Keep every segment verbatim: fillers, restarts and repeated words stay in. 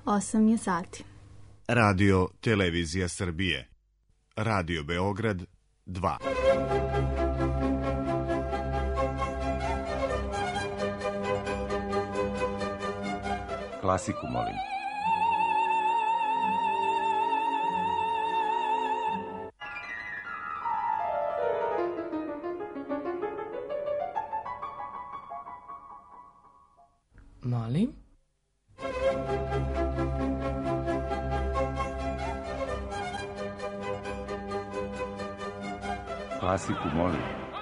osam je sati. Radio Televizija Srbije. Radio Beograd dva. Klasiku, molim. Molim? Klasiku, molim.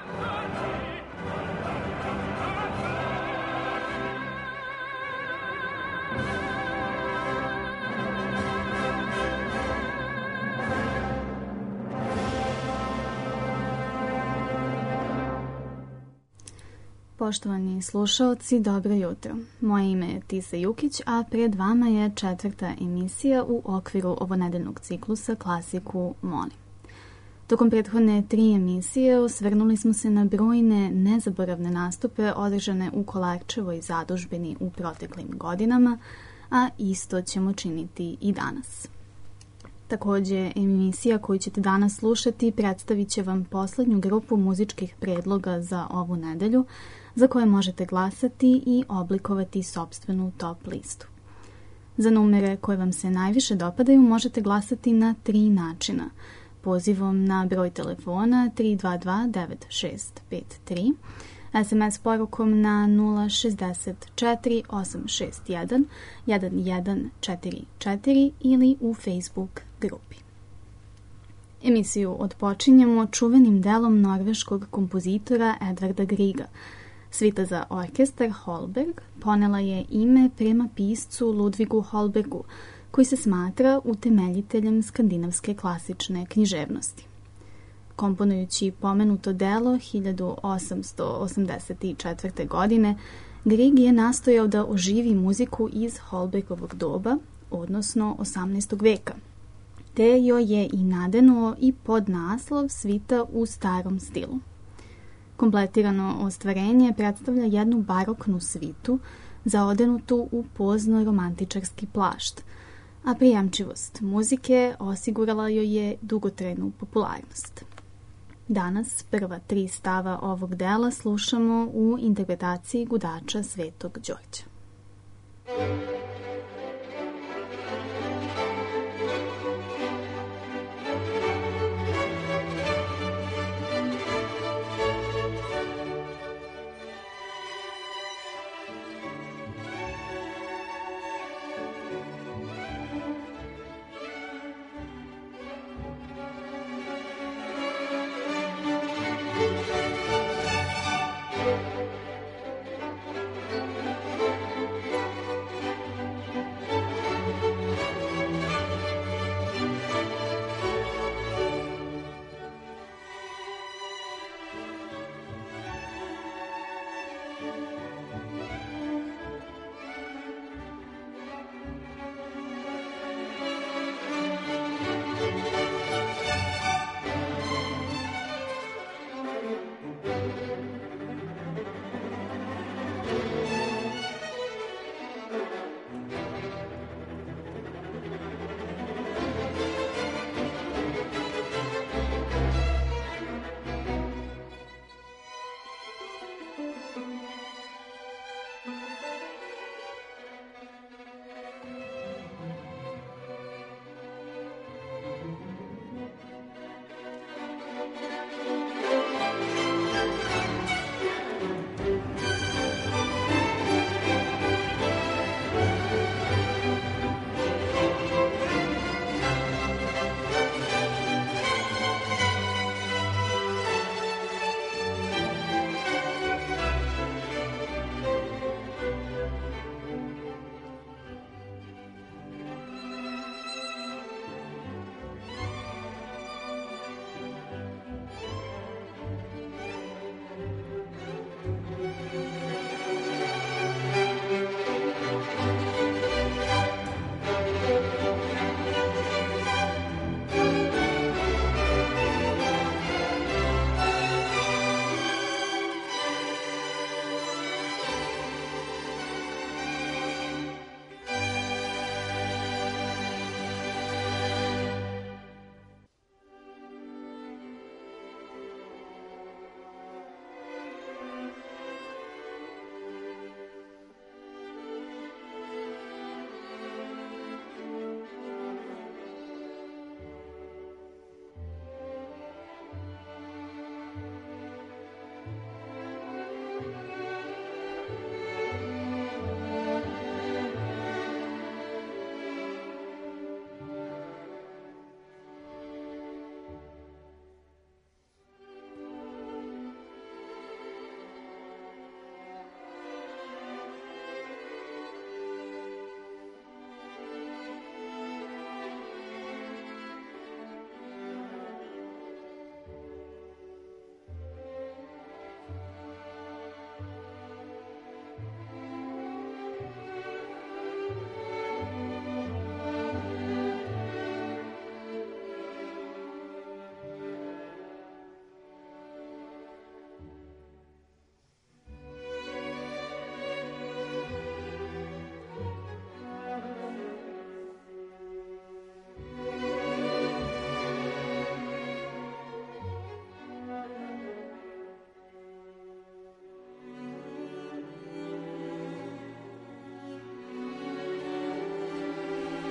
Poštovani slušaoci, dobro jutro. Moje ime je Tisa Jukić, a pred vama je četvrta emisija u okviru ovonedeljnog ciklusa Klasiku molim. Tokom prethodne tri emisije osvrnuli smo se na brojne nezaboravne nastupe održane u Kolarčevoj zadužbini u proteklim godinama, a isto ćemo činiti i danas. Takođe, emisija koju ćete danas slušati predstavit će vam poslednju grupu muzičkih predloga za ovu nedelju, za koje možete glasati i oblikovati sopstvenu top listu. Za numere koje vam se najviše dopadaju možete glasati na tri načina. Pozivom na broj telefona tri dva dva devet šest pet tri, es em es porukom na nula šezdeset četiri osam šest jedan jedan jedan četiri četiri ili u Facebook grupi. Emisiju odpočinjemo čuvenim delom norveškog kompozitora Edvarda Griega. Svita za orkestar Holberg ponela je ime prema piscu Ludvigu Holbergu, koji se smatra utemeljiteljem skandinavske klasične književnosti. Komponujući pomenuto delo hiljadu osamsto osamdeset četvrte. godine, Grieg je nastojao da oživi muziku iz Holbergovog doba, odnosno osamnaestog veka, te joj je i nadenuo i podnaslov Svita u starom stilu. Kompletirano ostvarenje predstavlja jednu baroknu svitu zaodenutu u pozno-romantičarski plašt, a prijamčivost muzike osigurala joj je dugotrajnu popularnost. Danas prva tri stava ovog dela slušamo u interpretaciji gudača Svetog Đorđa.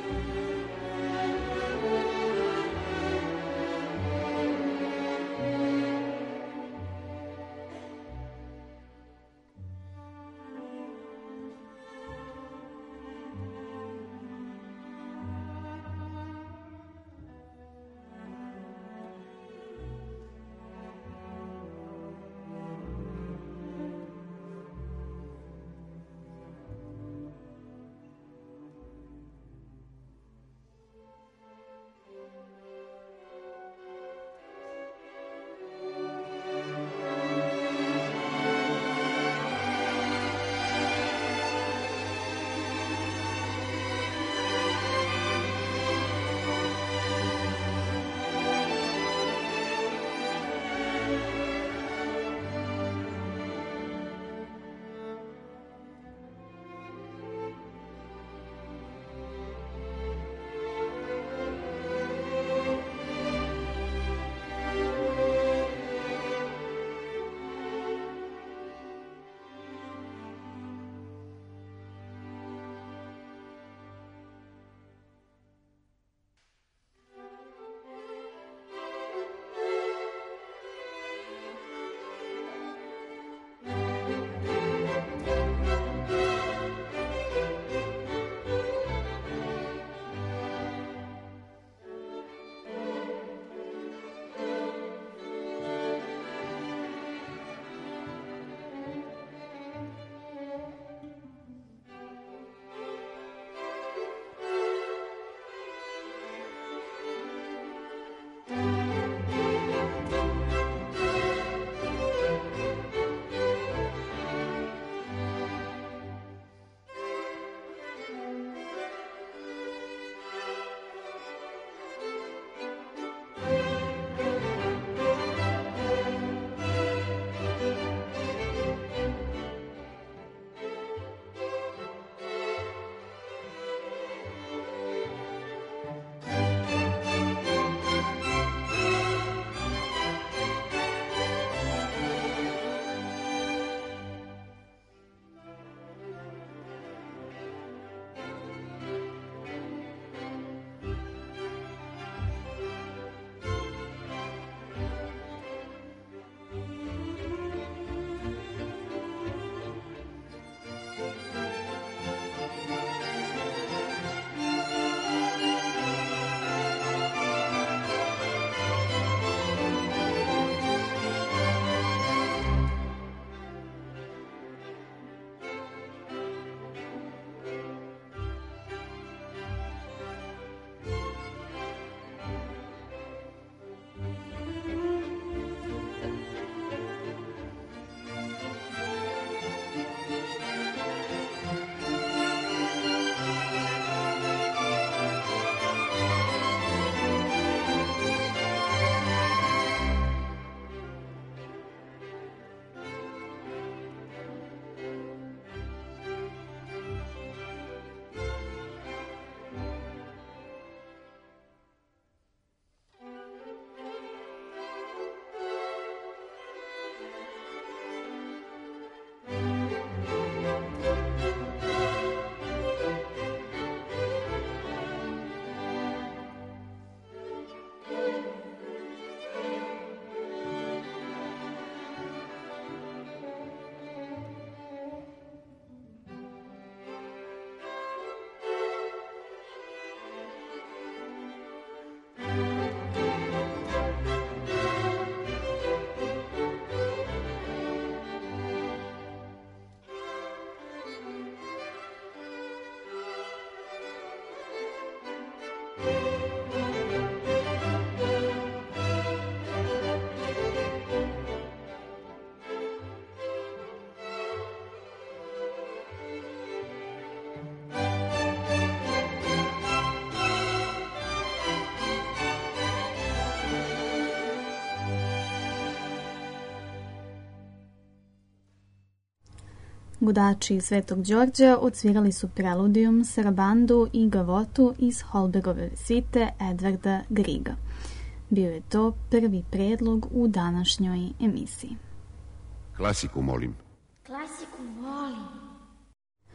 Gudači Svetog Đorđa odsvirali su preludijum, sarabandu i gavotu iz Holbergove svite Edvarda Griega. Bio je to prvi predlog u današnjoj emisiji. Klasiku, molim. Klasiku, molim.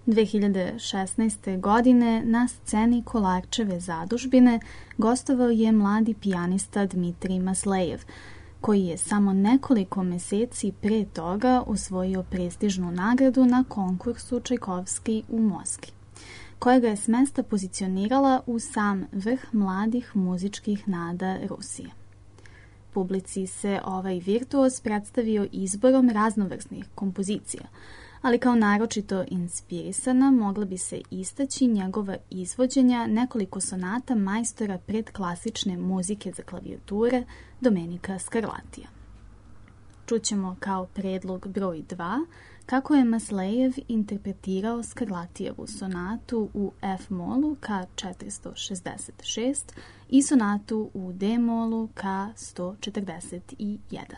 dve hiljade šesnaeste. godine na sceni Kolarčeve zadužbine gostovao je mladi pijanista Dmitrij Maslejev, koji je samo nekoliko meseci pre toga osvojio prestižnu nagradu na konkursu Čajkovski u Moskvi, koja ga je s mesta pozicionirala u sam vrh mladih muzičkih nada Rusije. Publici se ovaj virtuoz predstavio izborom raznovrsnih kompozicija, ali kao naročito inspirisana mogla bi se istaći njegova izvođenja nekoliko sonata majstora predklasične muzike za klavijature Domenika Scarlatija. Čućemo kao predlog broj dva kako je Maslejev interpretirao Scarlatijevu sonatu u F-molu ka četiristo šezdeset šest i sonatu u D-molu ka sto četrdeset jedan.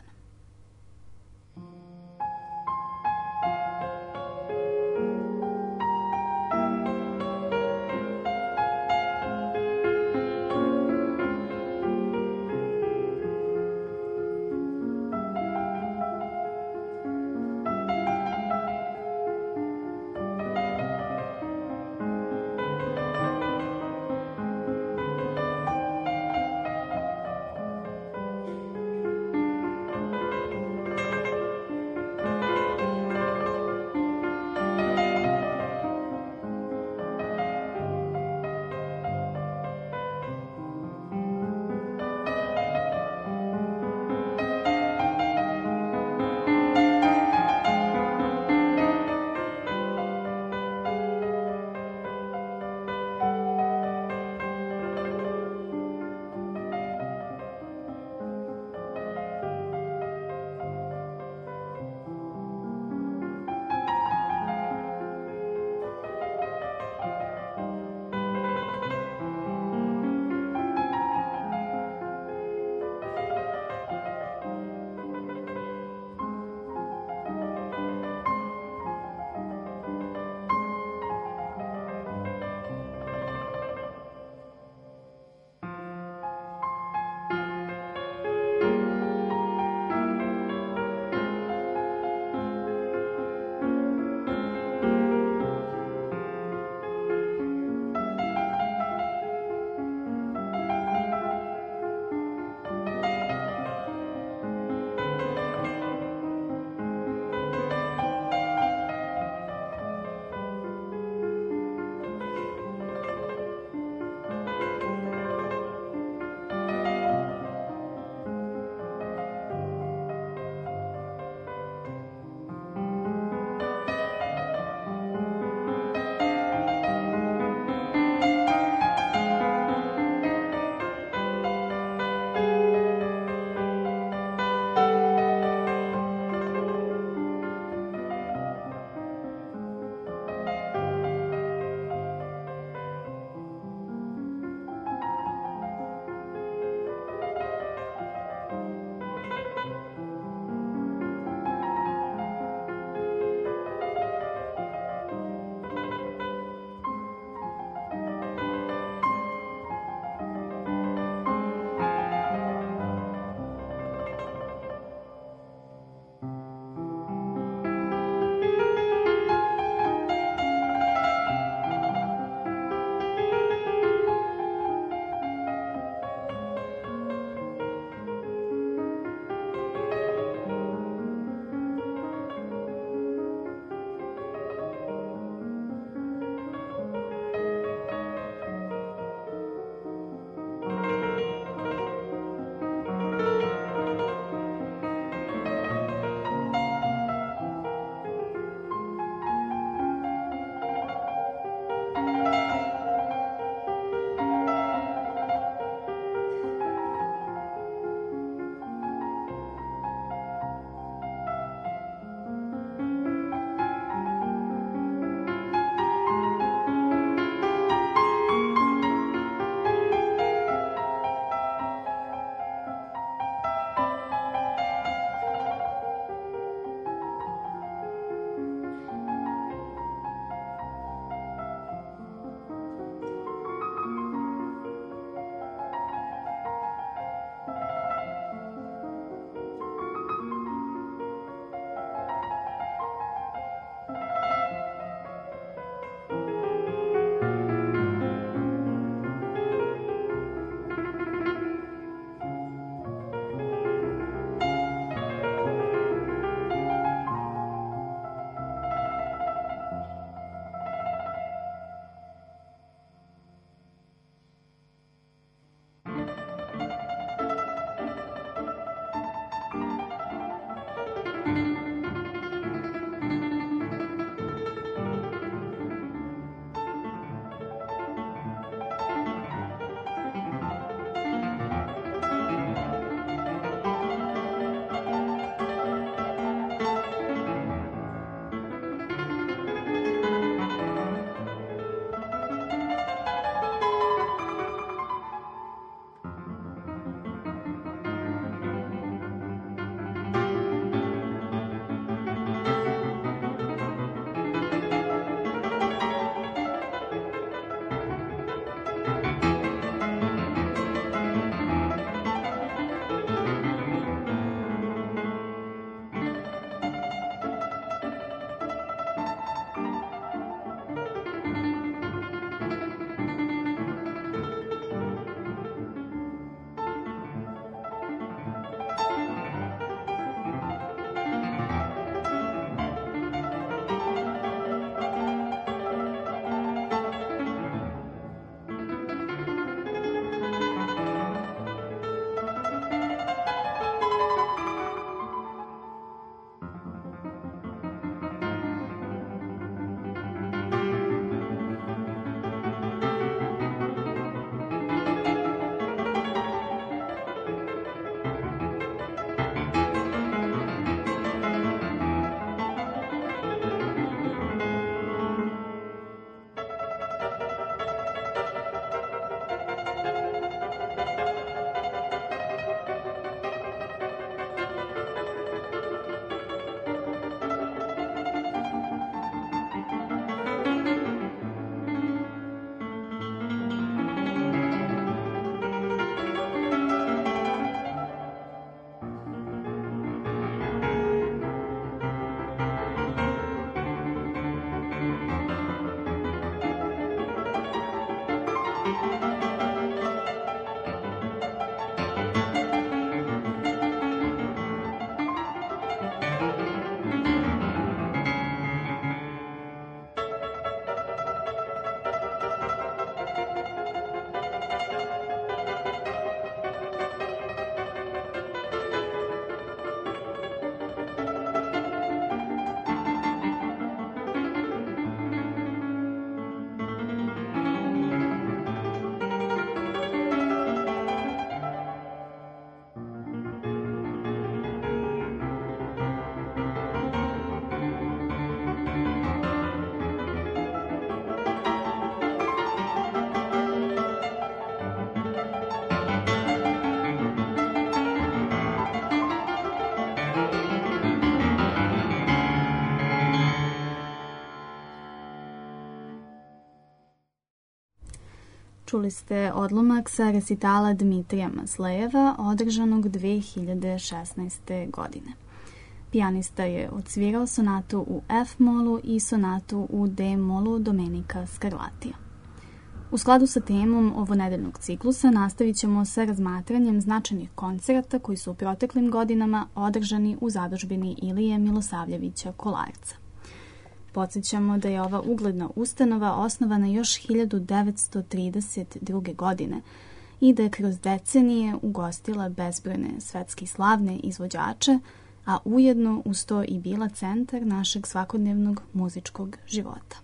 Čuli ste odlomak sa resitala Dmitrija Maslejeva, održanog dve hiljade šesnaeste. godine. Pijanista je odsvirao sonatu u F-molu i sonatu u D-molu Domenika Scarlatija. U skladu sa temom ovonedeljnog ciklusa nastavit ćemo sa razmatranjem značajnih koncerata koji su u proteklim godinama održani u zadužbini Ilije Milosavljevića Kolarca. Podsjećamo da je ova ugledna ustanova osnovana još hiljadu devetsto trideset druge. godine i da je kroz decenije ugostila bezbrojne svetski slavne izvođače, a ujedno uz to i bila centar našeg svakodnevnog muzičkog života.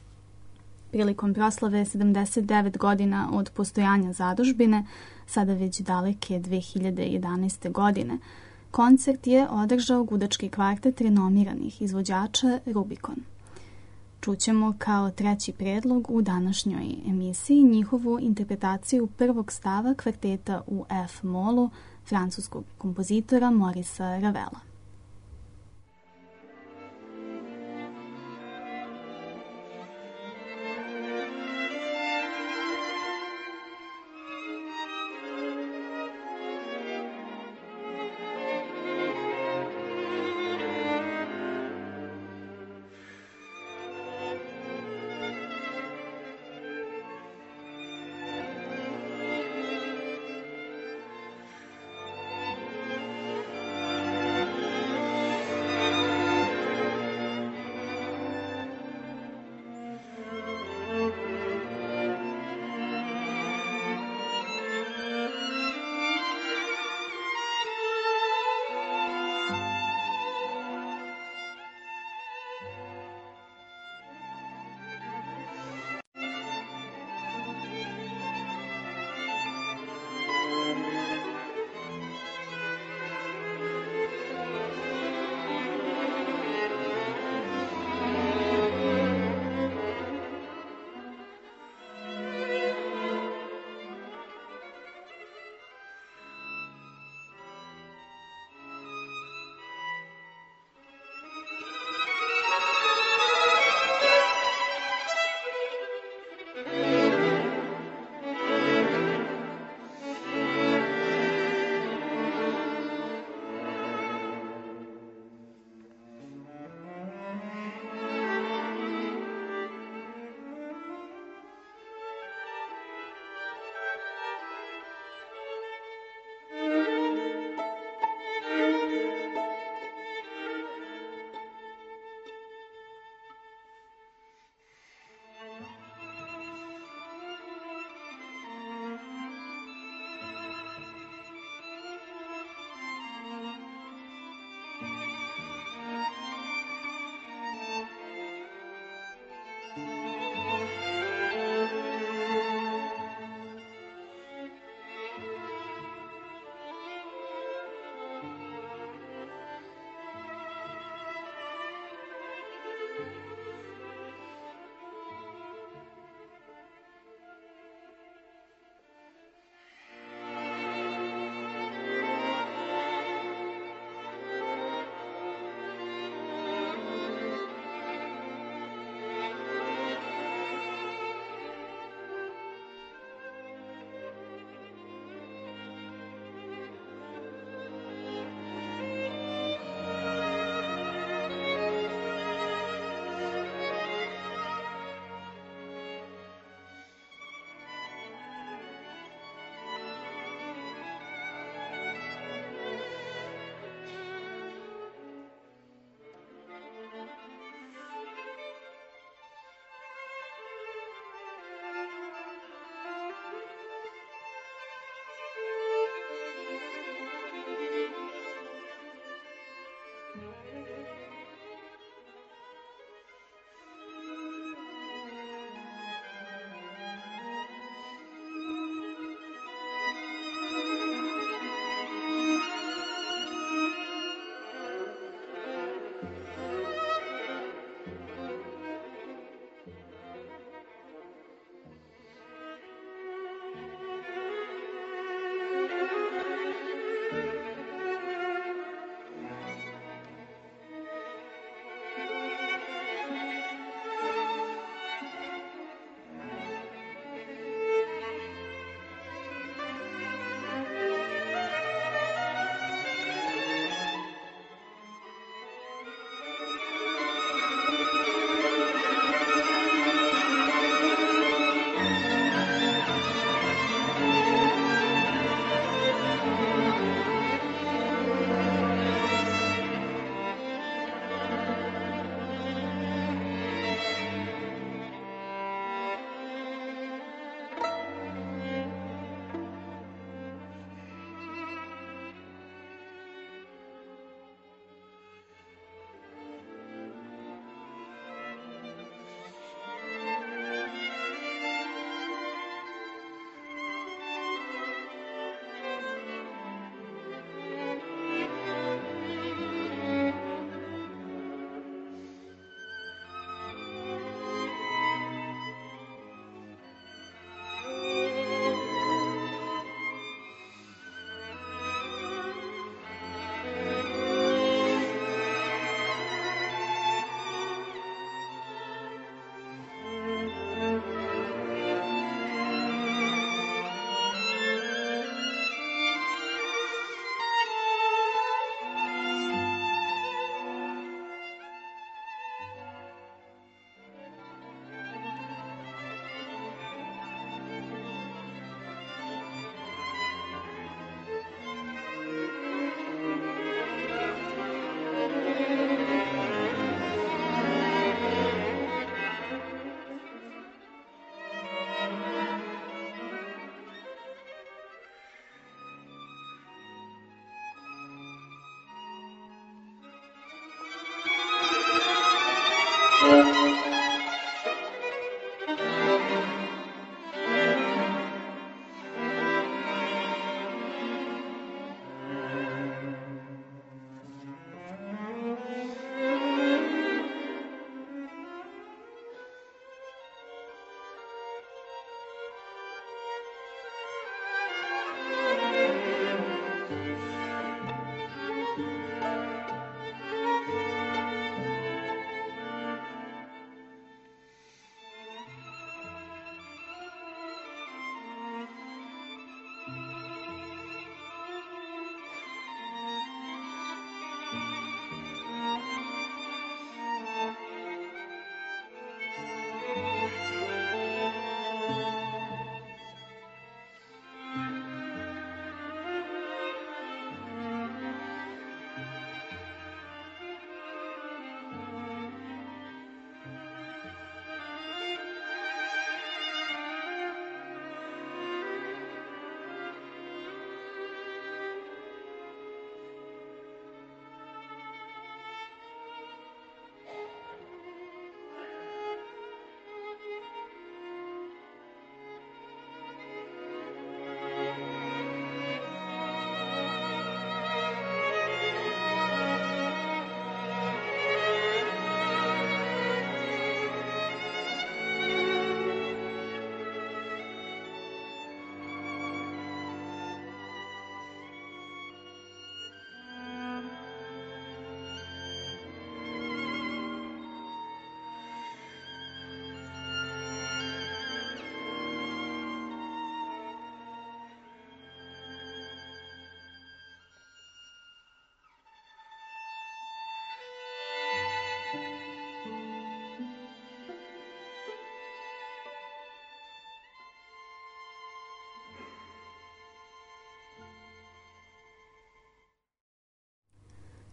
Prilikom proslave sedamdeset devet godina od postojanja zadužbine, sada već daleke dve hiljade jedanaeste. godine, koncert je održao gudački kvartet renomiranih izvođača Rubikon. Čućemo kao treći predlog u današnjoj emisiji njihovu interpretaciju prvog stava kvarteta u F-molu francuskog kompozitora Maurice Ravela. Thank you.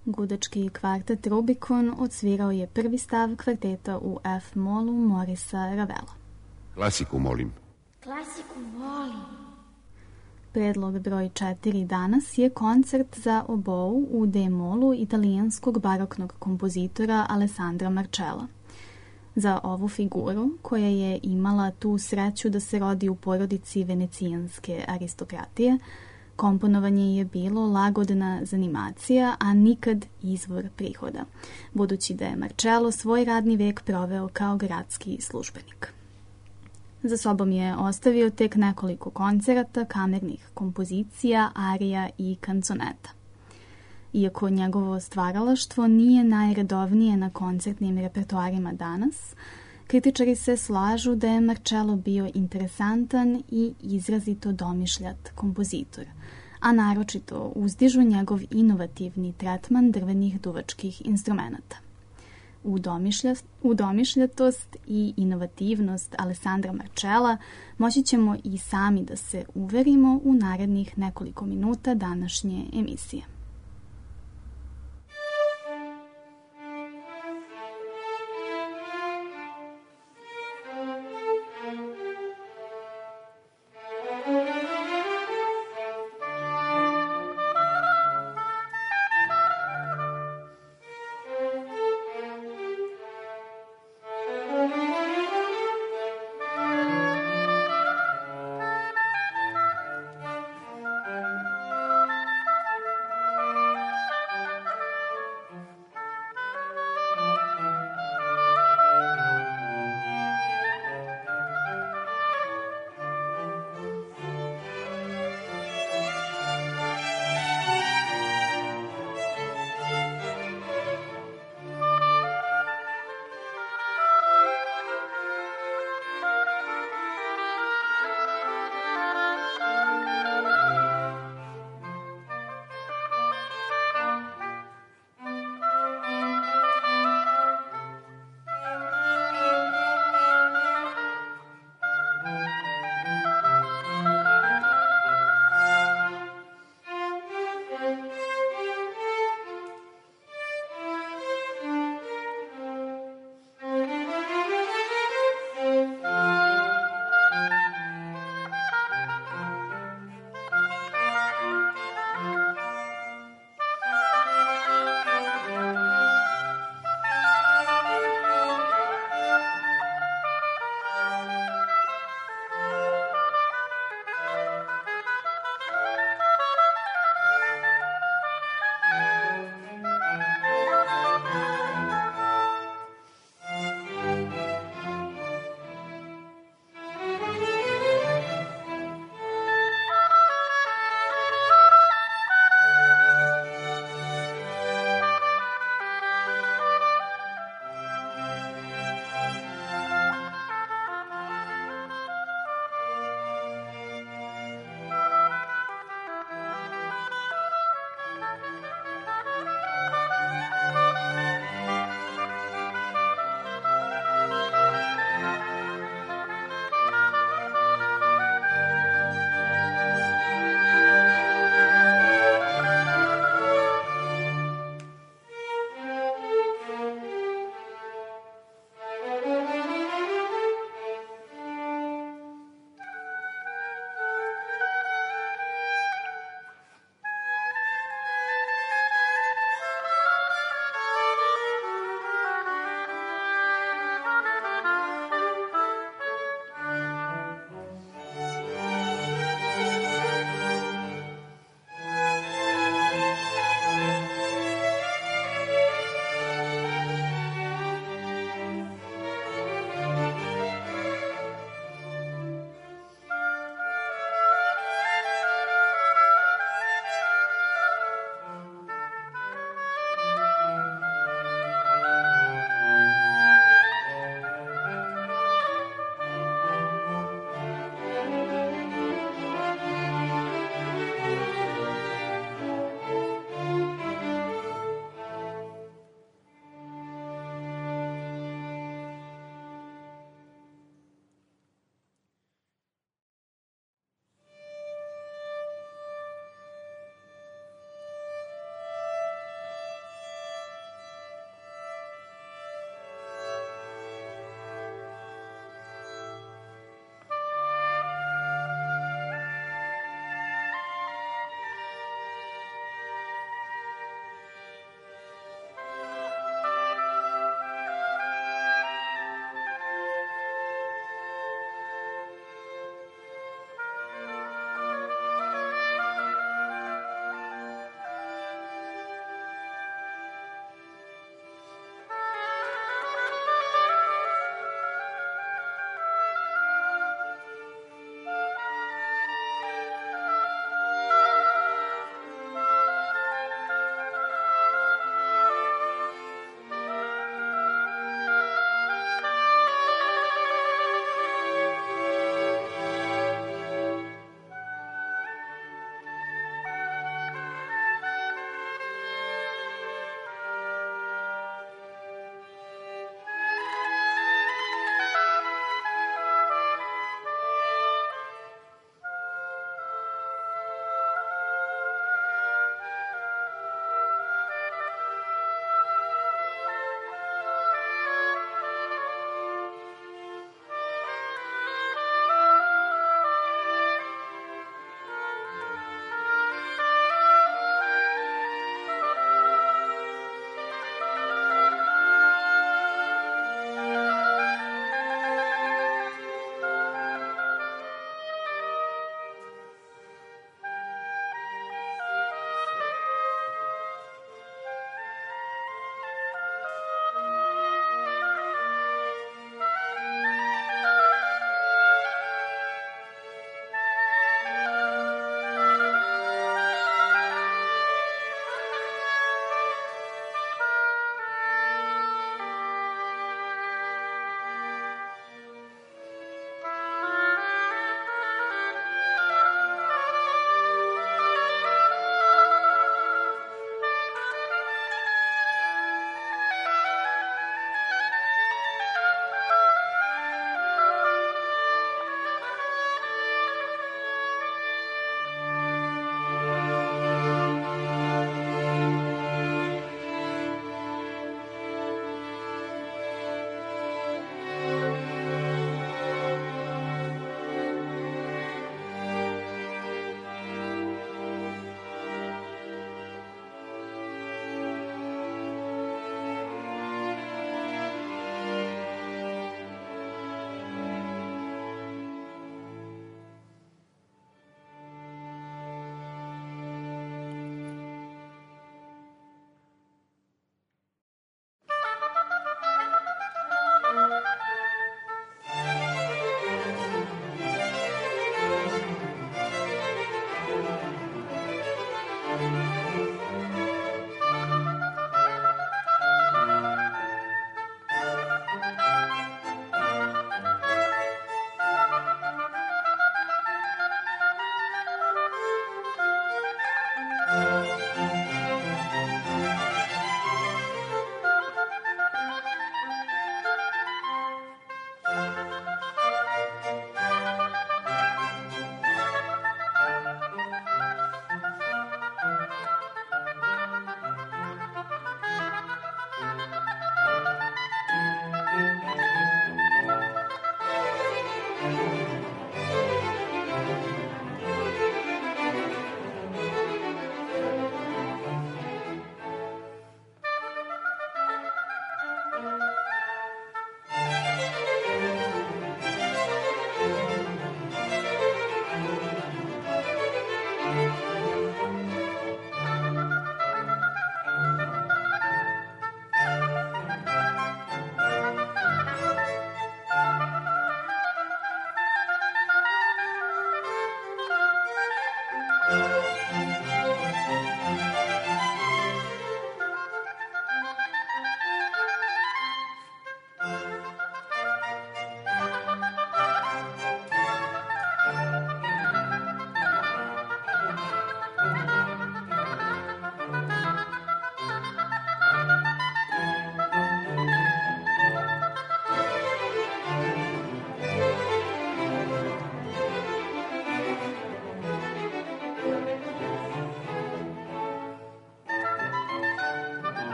Gudački kvartet Rubikon odsvirao je prvi stav kvarteta u F-molu Morisa Ravela. Klasiku, molim. Klasiku, molim. Predlog broj četiri danas je koncert za obou u D-molu italijanskog baroknog kompozitora Alessandra Marcella. Za ovu figuru, koja je imala tu sreću da se rodi u porodici venecijanske aristokratije, komponovanje je bilo lagodna zanimacija, a nikad izvor prihoda, budući da je Marcello svoj radni vek proveo kao gradski službenik. Za sobom je ostavio tek nekoliko koncerata, kamernih kompozicija, arija i kanconeta. Iako njegovo stvaralaštvo nije najredovnije na koncertnim repertoarima danas, kritičari se slažu da je Marcello bio interesantan i izrazito domišljat kompozitor, a naročito uzdižu njegov inovativni tretman drvenih duvačkih instrumenata. U, domišlja, u domišljatost i inovativnost Alessandra Marcella moći ćemo i sami da se uverimo u narednih nekoliko minuta današnje emisije.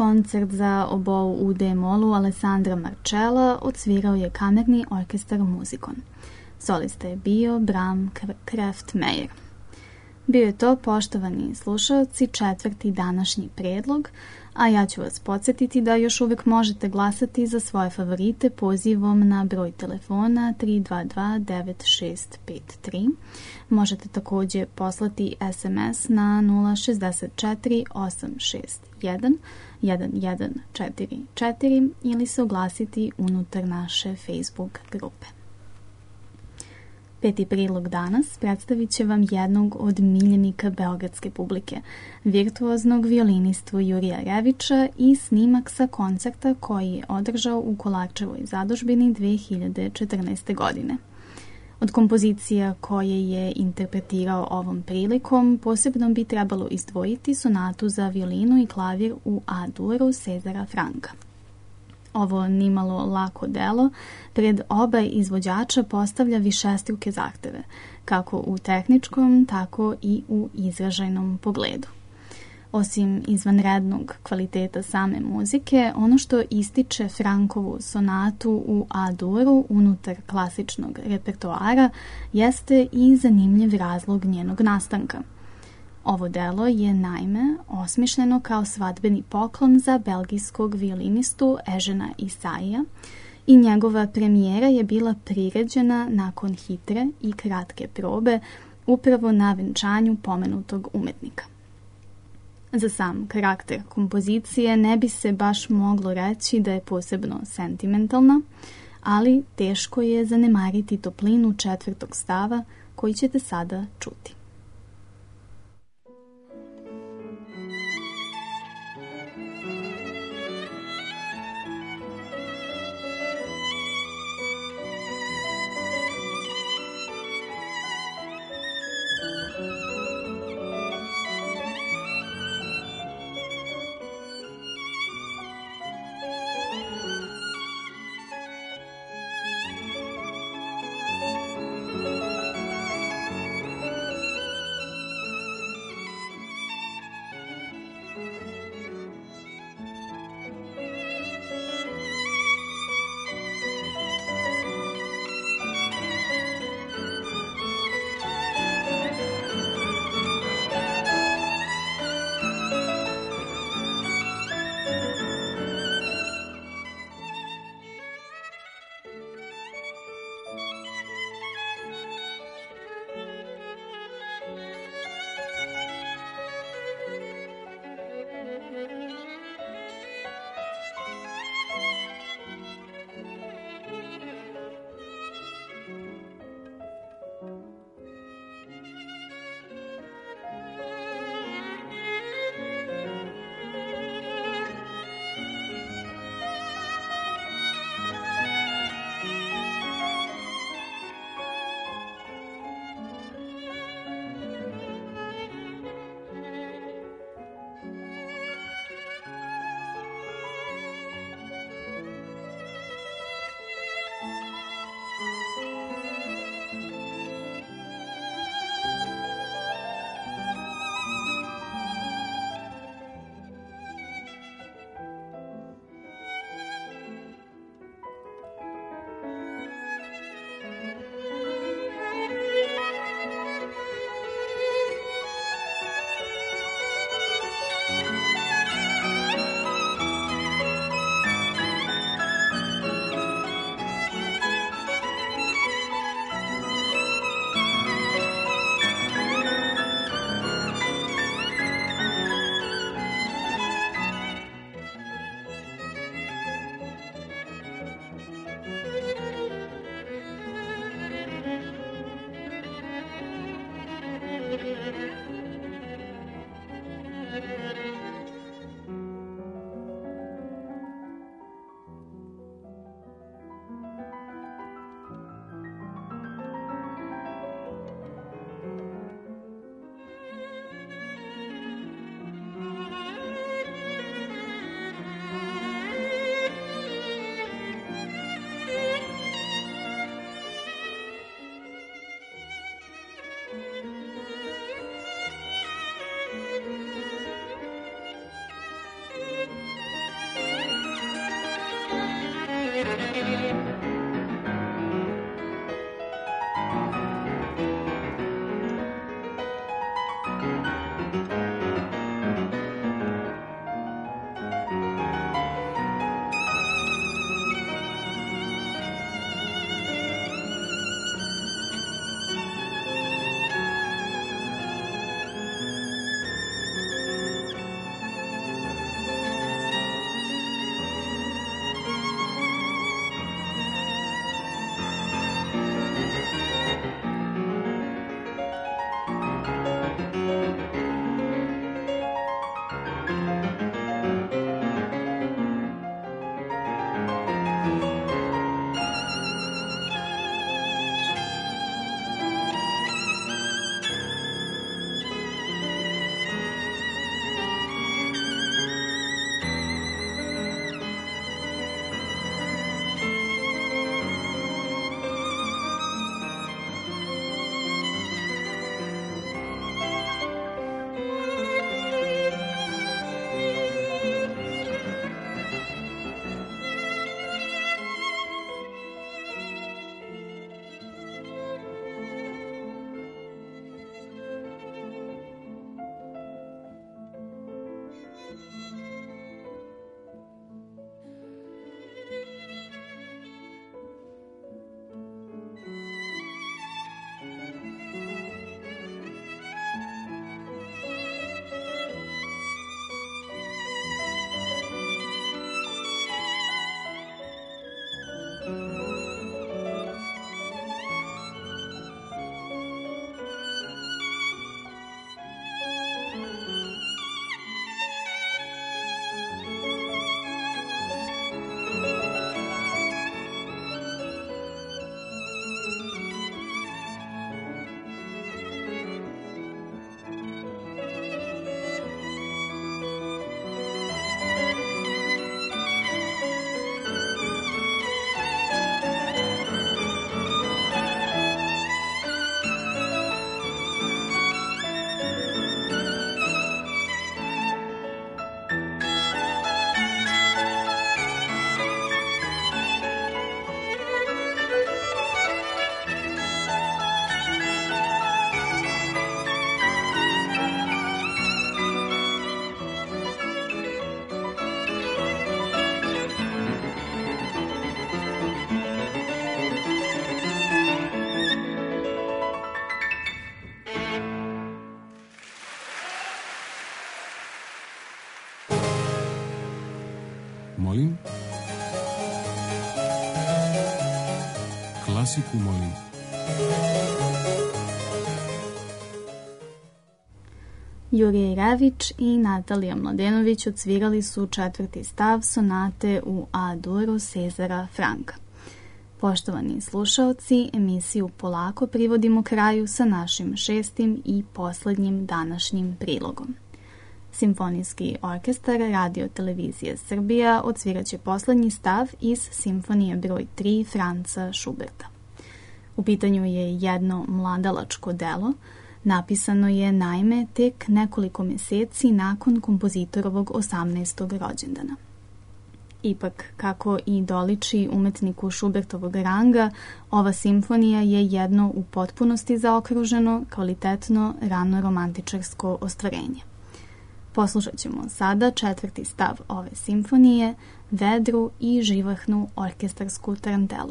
koncert za obou u D-molu Alessandra Marcella odsvirao je kamerni orkestar Muzikon. Solista je bio Bram Kraftmeyer. Bio je to, poštovani slušaoci, četvrti današnji predlog, a ja ću vas podsjetiti da još uvijek možete glasati za svoje favorite pozivom na broj telefona tri dva dva devet šest pet tri. Možete također poslati es em es na nula šest četiri osam šest jedan jedan jedan četiri četiri ili se oglasiti unutar naše Facebook grupe. Peti prilog danas predstavit će vam jednog od miljenika beogradske publike, virtuoznog violinistu Jurija Revića i snimak sa koncerta koji je održao u Kolarčevoj zadužbini dve hiljade četrnaeste. godine. Od kompozicija koje je interpretirao ovom prilikom posebno bi trebalo izdvojiti sonatu za violinu i klavir u A-duru Cezara Franka. Ovo nimalo lako delo pred oba izvođača postavlja višestruke zahteve, kako u tehničkom, tako i u izražajnom pogledu. Osim izvanrednog kvaliteta same muzike, ono što ističe Frankovu sonatu u A-duru unutar klasičnog repertoara jeste i zanimljiv razlog njenog nastanka. Ovo delo je naime osmišljeno kao svadbeni poklon za belgijskog violinistu Ežena Isaija i njegova premijera je bila priređena nakon hitre i kratke probe upravo na venčanju pomenutog umetnika. Za sam karakter kompozicije ne bi se baš moglo reći da je posebno sentimentalna, ali teško je zanemariti toplinu četvrtog stava koji ćete sada čuti. klasiku molim. Jurije Rević i Natalija Mladenović odsvirali su četvrti stav sonate u A-duru Cezara Franka. Poštovani slušaoci, emisiju polako privodimo kraju sa našim šestim i poslednjim današnjim prilogom. Simfonijski orkestar Radio Televizije Srbija odsviraće poslednji stav iz Simfonije broj tri Franca Šuberta. U pitanju je jedno mladalačko delo. Napisano je naime tek nekoliko meseci nakon kompozitorovog osamnaestog rođendana. Ipak, kako i doliči umetniku Šubertovog ranga, ova simfonija je jedno u potpunosti zaokruženo, kvalitetno, rano romantičarsko ostvarenje. Poslušat ćemo sada četvrti stav ove simfonije, vedru i živahnu orkestarsku tarantelu.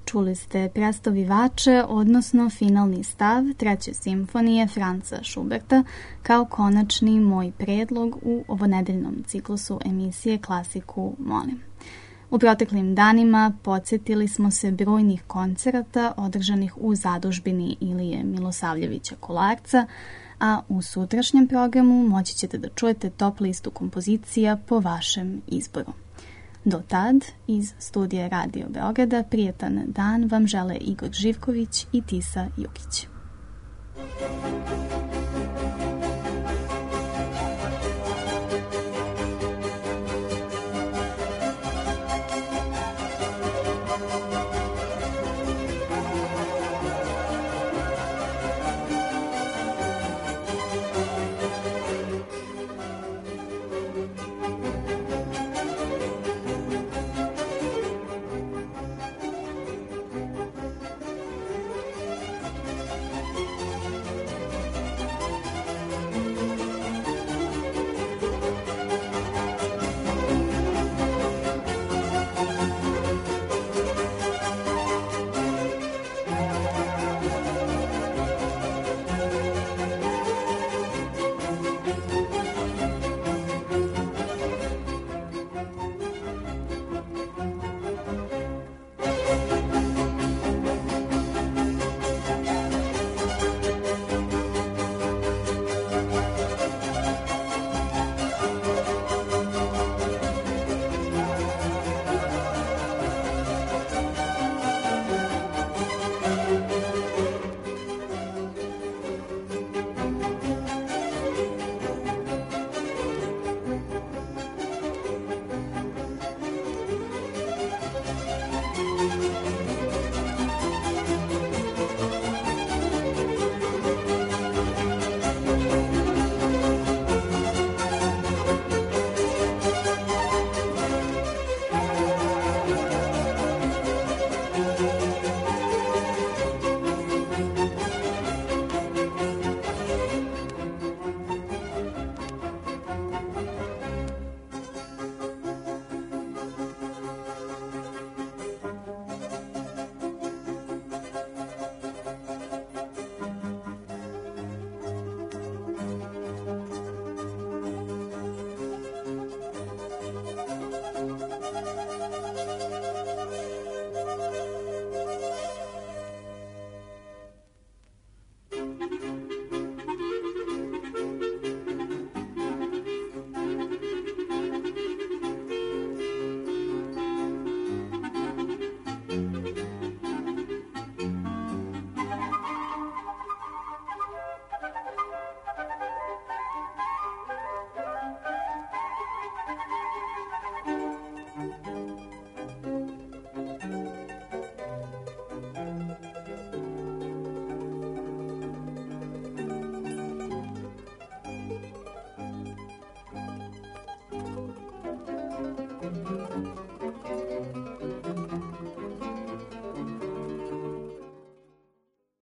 Čuli ste Prestovivače, odnosno finalni stav treće simfonije Franca Schuberta kao konačni moj predlog u ovonedeljnom ciklusu emisije Klasiku molim. U proteklim danima podsjetili smo se brojnih koncerata održanih u zadužbini Ilije Milosavljevića Kolarca, a u sutrašnjem programu moći ćete da čujete top listu kompozicija po vašem izboru. Do tad, iz studija Radio Beograda, prijetan dan vam žele Igor Živković i Tisa Jukić.